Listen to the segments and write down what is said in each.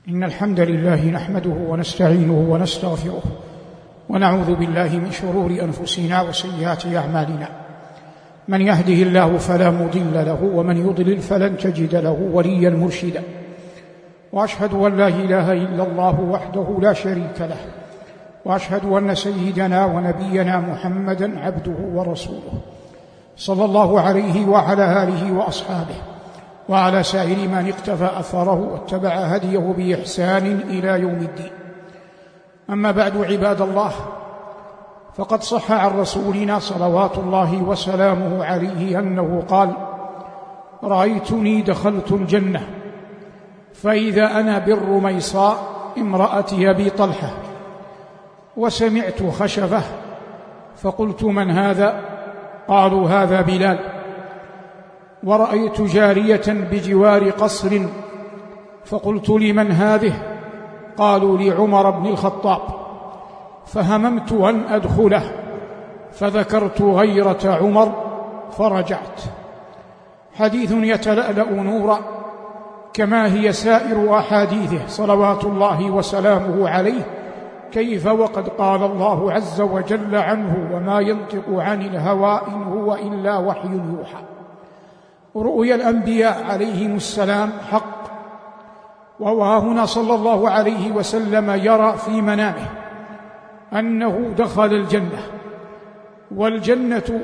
إن الحمد لله نحمده ونستعينه ونستغفره ونعوذ بالله من شرور أنفسنا وسيئات أعمالنا. من يهده الله فلا مضل له ومن يضلل فلن تجد له وليا مرشدا. وأشهد أن لا إله إلا الله وحده لا شريك له، وأشهد أن سيدنا ونبينا محمدا عبده ورسوله صلى الله عليه وعلى آله وأصحابه وعلى سائر من اقتفى أثره واتبع هديه بإحسان إلى يوم الدين. أما بعد، عباد الله، فقد صح عن رسولنا صلوات الله وسلامه عليه أنه قال: رأيتني دخلت الجنة فإذا أنا بالرميصاء امرأة أبي طلحة، وسمعت خشبة فقلت: من هذا؟ قالوا: هذا بلال. ورأيت جارية بجوار قصر فقلت: لمن هذه؟ قالوا: لعمر بن الخطاب. فهممت أن أدخله فذكرت غيرة عمر فرجعت. حديث يتلألأ نورا كما هي سائر أحاديثه صلوات الله وسلامه عليه، كيف وقد قال الله عز وجل عنه: وما ينطق عن الهوى إن هو إلا وحي يوحى. رؤيا الأنبياء عليهم السلام حق، وها هنا صلى الله عليه وسلم يرى في منامه أنه دخل الجنة، والجنة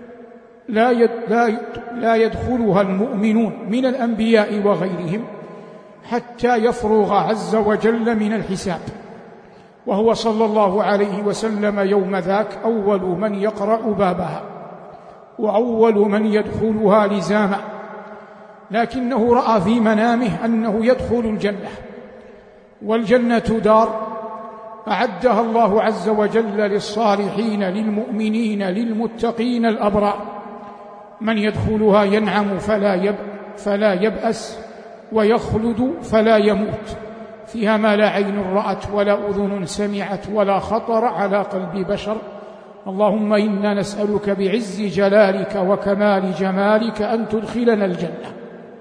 لا يدخلها المؤمنون من الأنبياء وغيرهم حتى يفرغ عز وجل من الحساب، وهو صلى الله عليه وسلم يوم ذاك أول من يقرأ بابها وأول من يدخلها لزاما، لكنه رأى في منامه أنه يدخل الجنة، والجنة دار أعدها الله عز وجل للصالحين للمؤمنين للمتقين الأبرار. من يدخلها ينعم فلا يبأس، ويخلد فلا يموت، فيها ما لا عين رأت ولا أذن سمعت ولا خطر على قلب بشر. اللهم إنا نسألك بعز جلالك وكمال جمالك أن تدخلنا الجنة.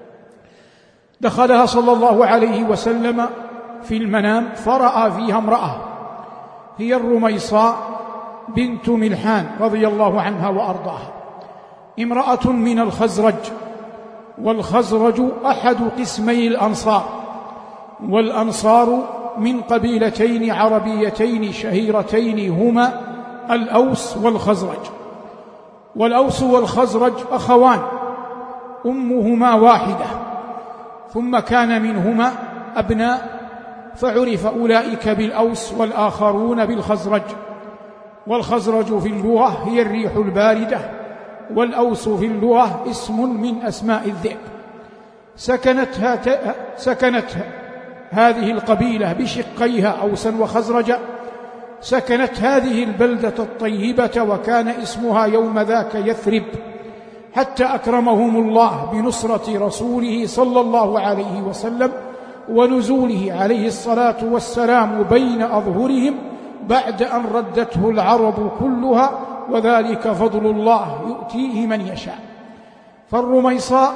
دخلها صلى الله عليه وسلم في المنام فرأى فيها امرأة هي الرميصاء بنت ملحان رضي الله عنها وأرضاها، امرأة من الخزرج، والخزرج أحد قسمي الأنصار، والأنصار من قبيلتين عربيتين شهيرتين هما الأوس والخزرج. والأوس والخزرج أخوان أمهما واحدة، ثم كان منهما أبناء فعرف أولئك بالأوس والآخرون بالخزرج. والخزرج في اللغة هي الريح الباردة، والأوس في اللغة اسم من أسماء الذئب. سكنت هذه القبيلة بشقيها أوسا وخزرجا، سكنت هذه البلدة الطيبة وكان اسمها يوم ذاك يثرب، حتى أكرمهم الله بنصرة رسوله صلى الله عليه وسلم ونزوله عليه الصلاة والسلام بين أظهرهم بعد أن ردته العرب كلها، وذلك فضل الله يؤتيه من يشاء. فالرميصاء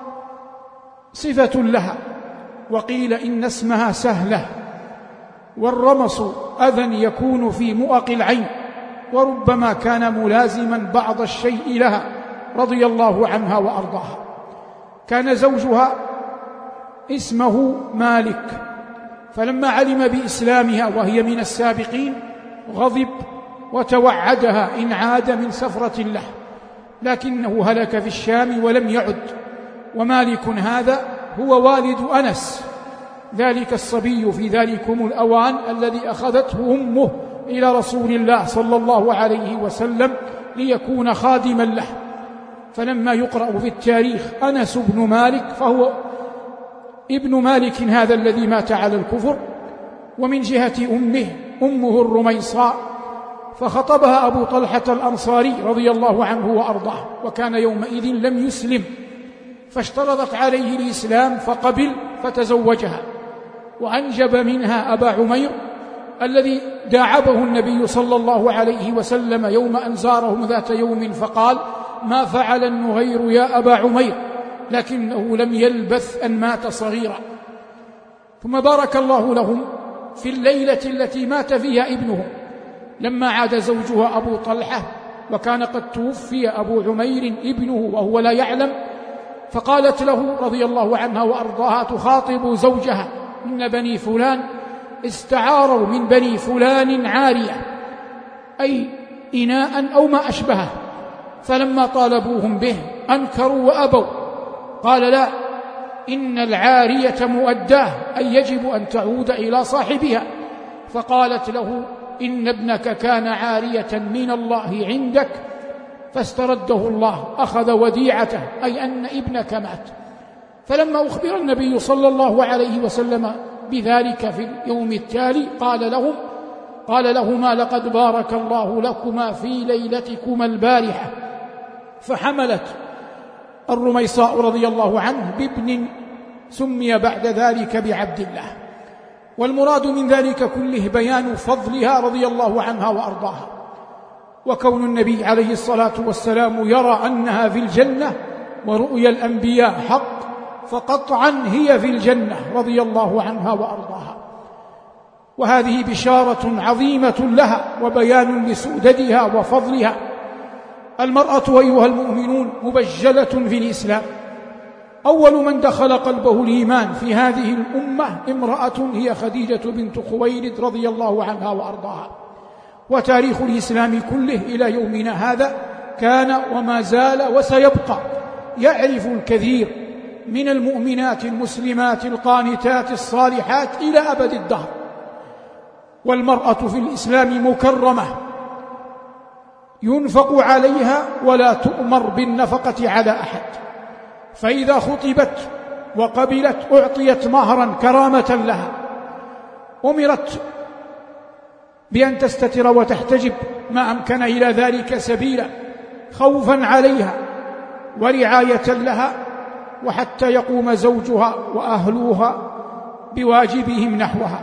صفة لها، وقيل إن اسمها سهلة، والرمص أذى يكون في مؤق العين، وربما كان ملازما بعض الشيء لها رضي الله عنها وأرضاها. كان زوجها اسمه مالك، فلما علم بإسلامها وهي من السابقين غضب وتوعدها إن عاد من سفرة له، لكنه هلك في الشام ولم يعد. ومالك هذا هو والد أنس، ذلك الصبي في ذلكم الأوان الذي أخذته أمه إلى رسول الله صلى الله عليه وسلم ليكون خادما له. فلما يقرأ في التاريخ أنس بن مالك فهو ابن مالك هذا الذي مات على الكفر. ومن جهة أمه الرميصاء فخطبها أبو طلحة الأنصاري رضي الله عنه وأرضاه، وكان يومئذ لم يسلم، فاشترطت عليه الإسلام فقبل فتزوجها، وأنجب منها أبا عمير الذي داعبه النبي صلى الله عليه وسلم يوم أن زارهم ذات يوم فقال: ما فعل النغير يا أبا عمير؟ لكنه لم يلبث أن مات صغيرا. ثم بارك الله لهم في الليلة التي مات فيها ابنهم لما عاد زوجها أبو طلحة، وكان قد توفي أبو عمير ابنه وهو لا يعلم، فقالت له رضي الله عنها وأرضاها تخاطب زوجها: إن بني فلان استعاروا من بني فلان عارية، أي إناء أو ما أشبهه، فلما طالبوهم به أنكروا وأبوا. قال: لا، إن العارية مؤداه، أي يجب أن تعود إلى صاحبها. فقالت له: إن ابنك كان عارية من الله عندك فاسترده الله، أخذ وديعته، أي أن ابنك مات. فلما أخبر النبي صلى الله عليه وسلم بذلك في اليوم التالي قال لهما: لقد بارك الله لكما في ليلتكما البارحة. فحملت الرميصاء رضي الله عنه بابن سمي بعد ذلك بعبد الله. والمراد من ذلك كله بيان فضلها رضي الله عنها وأرضاها، وكون النبي عليه الصلاة والسلام يرى أنها في الجنة، ورؤيا الأنبياء حق، فقطعا هي في الجنة رضي الله عنها وأرضاها. وهذه بشارة عظيمة لها وبيان لسؤددها وفضلها. المرأة أيها المؤمنون مبجلة في الإسلام، أول من دخل قلبه الإيمان في هذه الأمة امرأة هي خديجة بنت خويلد رضي الله عنها وأرضاها. وتاريخ الإسلام كله إلى يومنا هذا كان وما زال وسيبقى يعرف الكثير من المؤمنات المسلمات القانتات الصالحات إلى أبد الدهر. والمرأة في الإسلام مكرمة ينفق عليها ولا تؤمر بالنفقة على أحد، فإذا خطبت وقبلت أعطيت مهرا كرامة لها، أمرت بأن تستتر وتحتجب ما أمكن إلى ذلك سبيلا، خوفا عليها ورعاية لها، وحتى يقوم زوجها وأهلوها بواجبهم نحوها.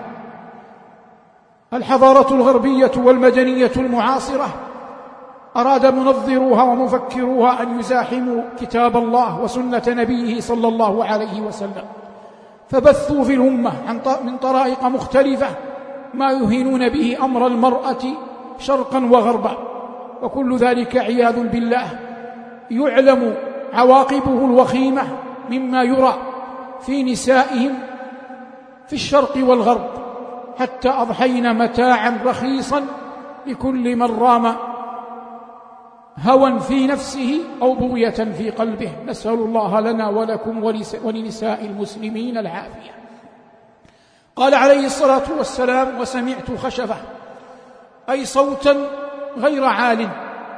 الحضارة الغربية والمدنية المعاصرة أراد منظروها ومفكروها أن يزاحموا كتاب الله وسنة نبيه صلى الله عليه وسلم، فبثوا في الأمة من طرائق مختلفة ما يهينون به أمر المرأة شرقا وغربا، وكل ذلك عياذ بالله يعلم عواقبه الوخيمة مما يرى في نسائهم في الشرق والغرب، حتى أضحين متاعا رخيصا لكل من رام هوى في نفسه أو بغية في قلبه. نسأل الله لنا ولكم ولنساء المسلمين العافية. قال عليه الصلاة والسلام: وسمعت خشبة، أي صوتا غير عال.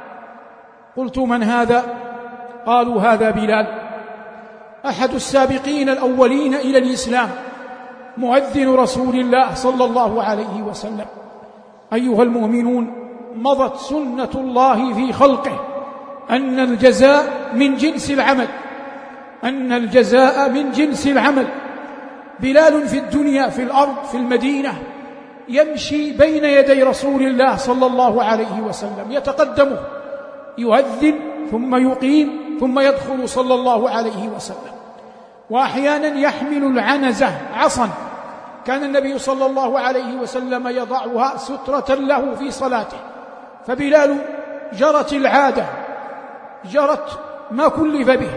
قلت: من هذا؟ قالوا: هذا بلال، أحد السابقين الأولين إلى الإسلام، مؤذن رسول الله صلى الله عليه وسلم. أيها المؤمنون، مضت سنة الله في خلقه أن الجزاء من جنس العمل، أن الجزاء من جنس العمل. بلال في الدنيا في الأرض في المدينة يمشي بين يدي رسول الله صلى الله عليه وسلم، يتقدمه، يؤذن ثم يقيم ثم يدخل صلى الله عليه وسلم. وأحيانا يحمل العنزة، عصا كان النبي صلى الله عليه وسلم يضعها سترة له في صلاته. فبلال جرت العادة، جرت ما كلف به،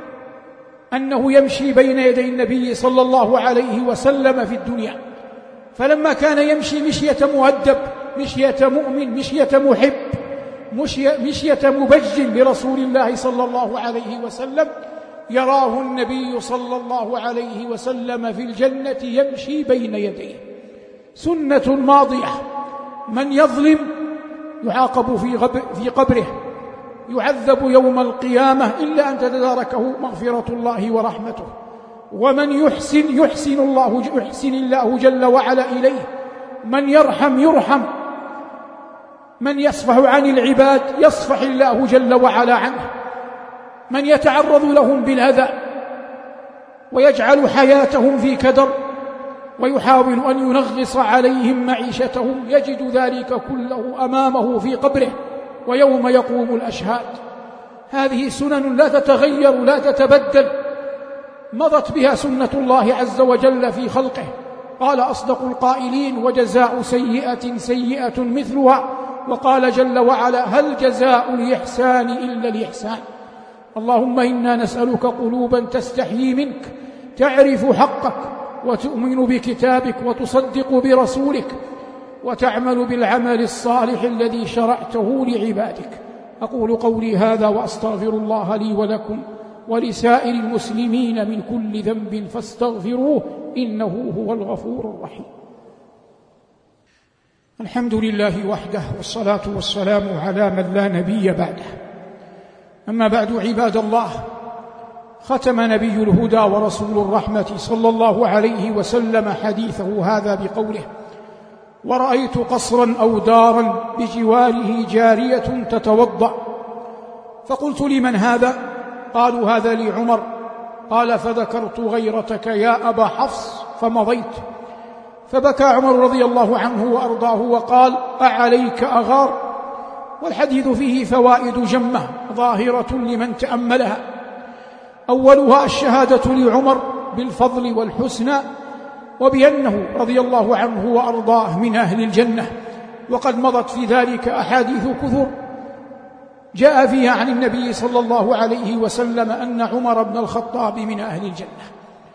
أنه يمشي بين يدي النبي صلى الله عليه وسلم في الدنيا. فلما كان يمشي مشية مؤدب، مشية مؤمن، مشية محب، مشية مبجل لرسول الله صلى الله عليه وسلم، يراه النبي صلى الله عليه وسلم في الجنة يمشي بين يديه. سنة ماضية. من يظلم يعاقب في قبره، يعذب يوم القيامة إلا أن تتداركه مغفرة الله ورحمته. ومن يحسن الله جل وعلا إليه. من يرحم يرحم، من يصفح عن العباد يصفح الله جل وعلا عنه. من يتعرض لهم بالأذى ويجعل حياتهم في كدر ويحاول أن ينغص عليهم معيشتهم، يجد ذلك كله أمامه في قبره ويوم يقوم الأشهاد. هذه سنن لا تتغير لا تتبدل، مضت بها سنة الله عز وجل في خلقه، قال أصدق القائلين: وجزاء سيئة سيئة مثلها. وقال جل وعلا: هل جزاء الإحسان إلا الإحسان. اللهم إنا نسألك قلوبا تستحيي منك، تعرف حقك وتؤمن بكتابك وتصدق برسولك وتعمل بالعمل الصالح الذي شرعته لعبادك. أقول قولي هذا وأستغفر الله لي ولكم ولسائر المسلمين من كل ذنب فاستغفروه إنه هو الغفور الرحيم. الحمد لله وحده، والصلاة والسلام على من لا نبي بعده. أما بعد، عباد الله، ختم نبي الهدى ورسول الرحمة صلى الله عليه وسلم حديثه هذا بقوله: ورأيت قصرا أو دارا بجواره جارية تتوضأ. فقلت: لمن هذا؟ قالوا: هذا لعمر. قال: فذكرت غيرتك يا أبا حفص فمضيت. فبكى عمر رضي الله عنه وأرضاه وقال: أعليك أغار؟ والحديث فيه فوائد جمة ظاهرة لمن تأملها. أولها الشهادة لعمر بالفضل والحسنى، وبأنه رضي الله عنه وأرضاه من أهل الجنة، وقد مضت في ذلك أحاديث كثر جاء فيها عن النبي صلى الله عليه وسلم أن عمر بن الخطاب من أهل الجنة.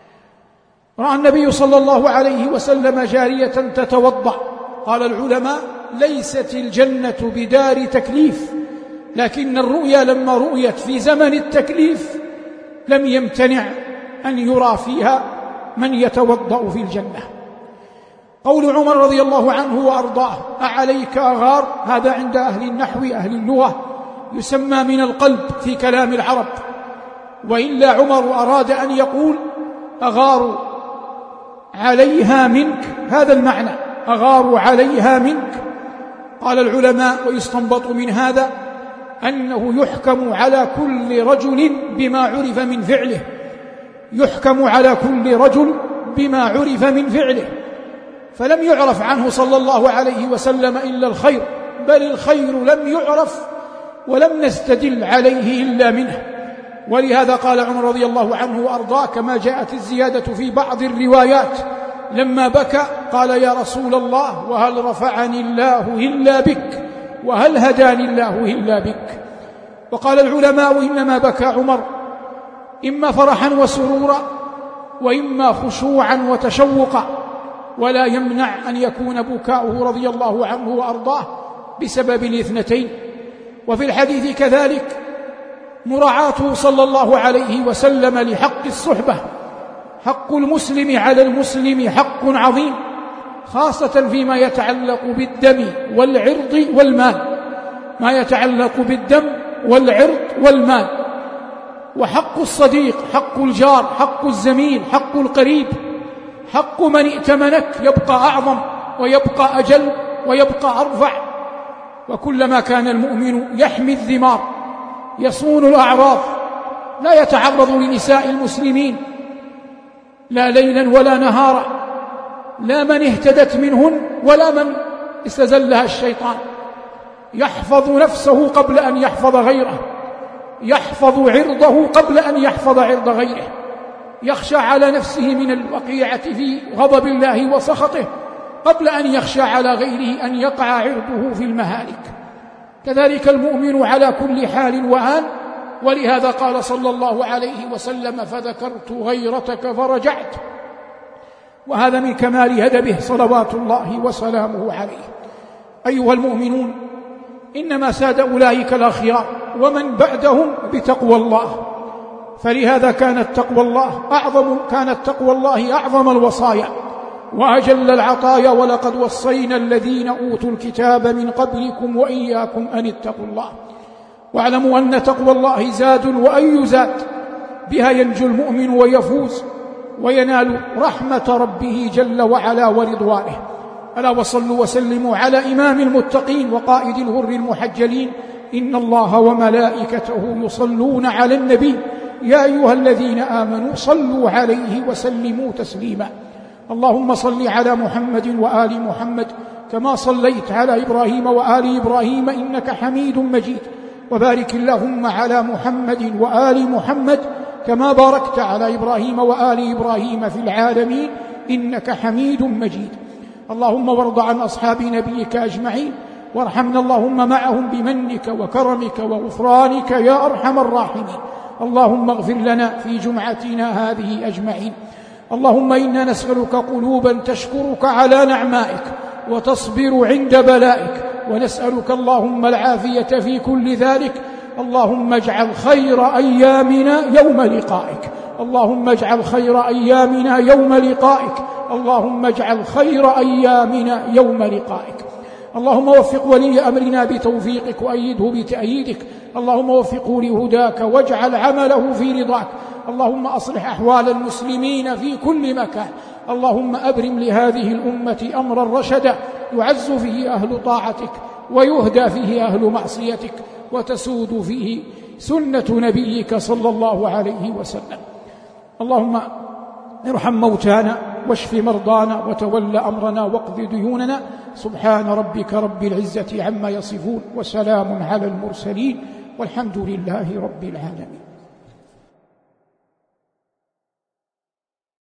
رأى النبي صلى الله عليه وسلم جارية تتوضأ. قال العلماء: ليست الجنة بدار تكليف، لكن الرؤيا لما رؤيت في زمن التكليف لم يمتنع أن يرى فيها من يتوضأ في الجنة. قول عمر رضي الله عنه وأرضاه: أعليك أغار، هذا عند أهل النحو أهل اللغة يسمى من القلب في كلام العرب، وإلا عمر أراد أن يقول: أغار عليها منك، هذا المعنى، أغار عليها منك. قال العلماء: ويستنبط من هذا أنه يحكم على كل رجل بما عرف من فعله، يحكم على كل رجل بما عرف من فعله، فلم يعرف عنه صلى الله عليه وسلم إلا الخير، بل الخير لم يعرف ولم نستدل عليه إلا منه. ولهذا قال عمر رضي الله عنه وأرضاه كما جاءت الزيادة في بعض الروايات لما بكى: قال: يا رسول الله، وهل رفعني الله إلا بك، وهل هداني الله إلا بك. وقال العلماء: إنما بكى عمر إما فرحا وسرورا، وإما خشوعا وتشوقا، ولا يمنع أن يكون بكاؤه رضي الله عنه وأرضاه بسبب الاثنتين. وفي الحديث كذلك مراعاته صلى الله عليه وسلم لحق الصحبة. حق المسلم على المسلم حق عظيم، خاصة فيما يتعلق بالدم والعرض والمال، ما يتعلق بالدم والعرض والمال. وحق الصديق، حق الجار، حق الزميل، حق القريب، حق من ائتمنك يبقى أعظم ويبقى أجل ويبقى أرفع. وكلما كان المؤمن يحمي الذمار، يصون الأعراض، لا يتعرض لنساء المسلمين لا ليلا ولا نهارا، لا من اهتدت منهن ولا من استزلها الشيطان، يحفظ نفسه قبل أن يحفظ غيره، يحفظ عرضه قبل أن يحفظ عرض غيره، يخشى على نفسه من الوقيعة في غضب الله وسخطه قبل أن يخشى على غيره أن يقع عرضه في المهالك. كذلك المؤمن على كل حال وآن. ولهذا قال صلى الله عليه وسلم: فذكرت غيرتك فرجعت. وهذا من كمال هدبه صلوات الله وسلامه عليه. أيها المؤمنون، إنما ساد أولئك الأخيار ومن بعدهم بتقوى الله، فلهذا كانت تقوى الله أعظم الوصايا وأجل العطايا. ولقد وصينا الذين أوتوا الكتاب من قبلكم وإياكم أن اتقوا الله. واعلموا أن تقوى الله زاد وأي زاد، بها ينجو المؤمن ويفوز وينال رحمة ربه جل وعلا ورضوانه. ألا وصلوا وسلموا على إمام المتقين وقائد الغر المحجلين: إن الله وملائكته يصلون على النبي يا أيها الذين آمنوا صلوا عليه وسلموا تسليما. اللهم صل على محمد وآل محمد كما صليت على إبراهيم وآل إبراهيم إنك حميد مجيد، وبارك اللهم على محمد وآل محمد كما باركت على إبراهيم وآل إبراهيم في العالمين إنك حميد مجيد. اللهم وارض عن أصحاب نبيك أجمعين، وارحمنا اللهم معهم بمنك وكرمك وغفرانك يا أرحم الراحمين. اللهم اغفر لنا في جمعتنا هذه أجمعين. اللهم إنا نسألك قلوبا تشكرك على نعمائك وتصبر عند بلائك، ونسألك اللهم العافية في كل ذلك. اللهم اجعل خير أيامنا يوم لقائك، اللهم اجعل خير أيامنا يوم لقائك، اللهم اجعل خير أيامنا يوم لقائك. اللهم وفق ولي أمرنا بتوفيقك وأيده بتأييدك، اللهم وفقه لهداك واجعل عمله في رضاك. اللهم أصلح أحوال المسلمين في كل مكان. اللهم أبرم لهذه الأمة أمرا رشدا يعز فيه أهل طاعتك ويهدى فيه أهل معصيتك وتسود فيه سنة نبيك صلى الله عليه وسلم. اللهم ارحم موتانا واشف مرضانا وتول أمرنا واقض ديوننا. سبحان ربك رب العزة عما يصفون، وسلام على المرسلين، والحمد لله رب العالمين.